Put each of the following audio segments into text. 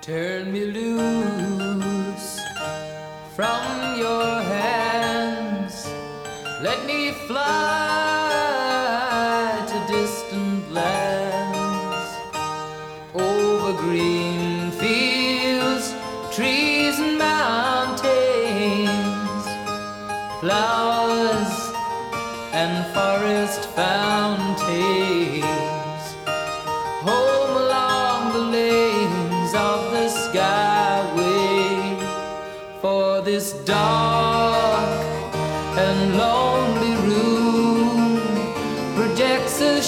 Turn me loose from your hands. Let me fly to distant lands, over green fields, trees and mountains, flowers and forest fountains, home along the lanes of the skyway. For this dark and lonely room projects a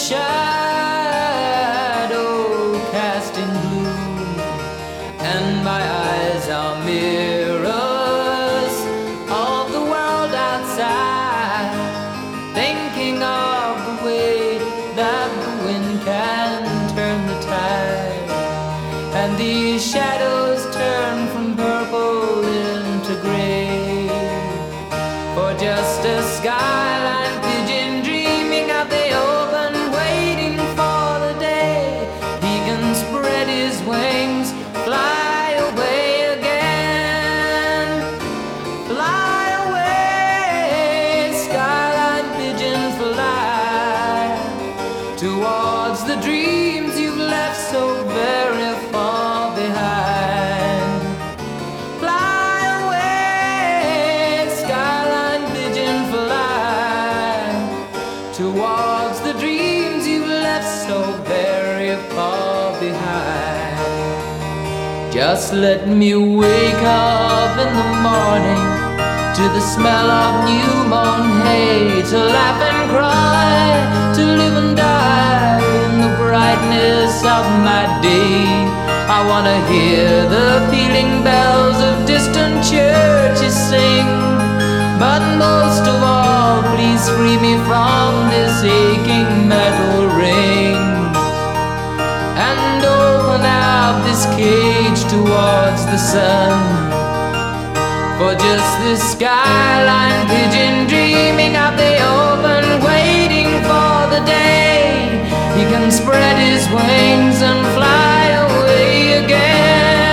shadow casting gloom, and my eyes are mirrors of the world outside, thinking of the way that the wind can turn the tide, and these shadows turn from purple into gray. For just a skyline pigeon dreaming of the open, waiting for the day he can spread his wings, fly away again. Fly away, skyline pigeon, fly towards the dreams you've left so very far behind. Fly away, skyline pigeon, fly towards the dreams you've left so very far behind. Just let me wake up in the morning to the smell of new mown hay, to laugh and cry, to live and die in the brightness of my day. I wanna hear the pealing bells of distant churches sing, but most of all, please free me from this aching metal ring, and open up this cage towards the sun. For just this skyline pigeon dreaming of the open, waiting for the day he can spread his wings and fly away again.